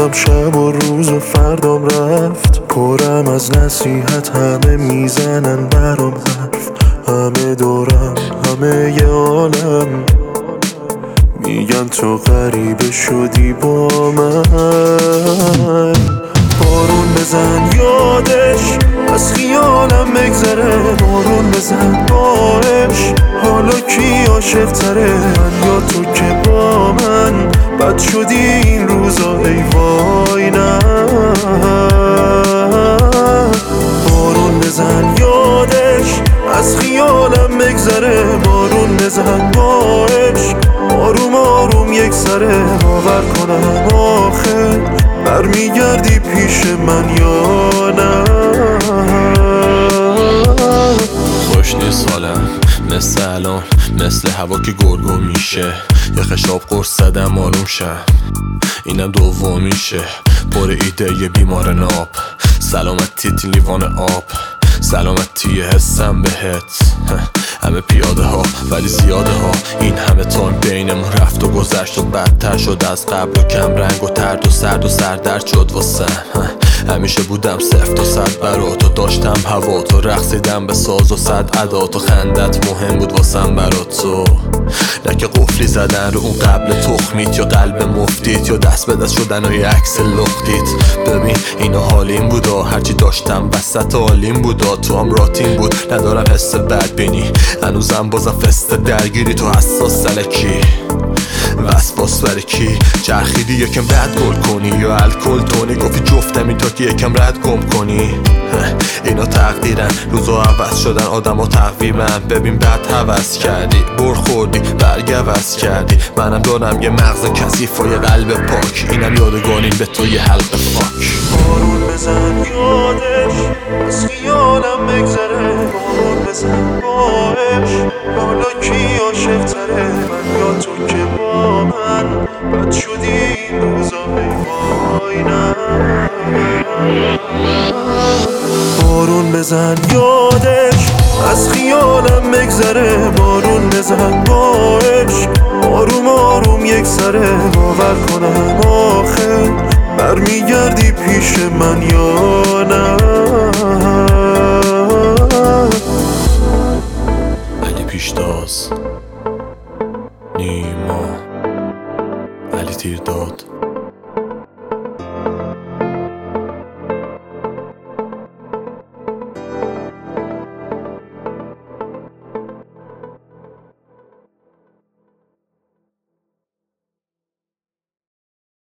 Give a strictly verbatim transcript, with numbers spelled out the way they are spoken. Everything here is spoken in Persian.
رفتم شب و روز و فردام رفت، پرم از نصیحت، همه میزنن برام حرف، همه دورم، همه ی عالم میگن تو غریبه شدی با من. بارون بزن یادش از خیالم بگذره، بارون بزن باش حالا کی عاشق تره، من یا تو که با من بد شدی این روزا ای وای نه. بارون بزن یادش از خیالم بگذره، بارون بزن باش آروم آروم یک سره، باور کنم آخه برمیگردی پیش من یا نه. خوش نیست حالم مثل الان، مثل هوا که گرگو میشه، یه خشاب قرص زدم آروم شم، اینم دوم میشه، پر ایده یه بیمار ناب، سلامتی تی لیوان آب، سلامتی حسم بهت، همه پیاده ها ولی زیاده ها، این همه تایم بینمون رفت و گذشت و بدتر شد از قبل و کم رنگ و ترد و سرد و سردرد شد واسم. همیشه بودم صفر تا صد برات و داشتم هوا تو، رقصیدم به ساز و صد عدات و خندت مهم بود واسم برات تو، نه که قفلی زدن رو اون قبل تخمیت یا قلب مفتیت یا دست به دست شدن و یه عکس لختیت. ببین اینو حالیم بودا، هرچی داشتم وسط حالیم بودا، تو هم راتین بود ندارم حس بد بینی، هنوزم بازم فست درگیری تو حساس سلکی وسواس برای کی چرخیدی یکم رد گل کنی یا الکل تونی، گفتی جفتم این تا که یکم رد گم کنی. اینا تقدیرن روزا عوض شدن آدم ها تقویمن، ببین بد حوض کردی بر خوردی برگ عوض کردی، منم دارم یه مغز کثیف و یه قلب پاک، اینم یادگانیم به تو یه حلق فاک. بارون بزن یادش از خیالم بگذره، بارون بزن باش حالا کی عاشق تره، من یا تو که با من بد شدی این روزا ای وای نه. بارون بزن یادش از خیالم بگذره، بارون بزن باش آروم آروم یک سره، باور کنم آخه برمیگردی پیش من یا نه. علی پیشتاز، نیما، علی تیرداد.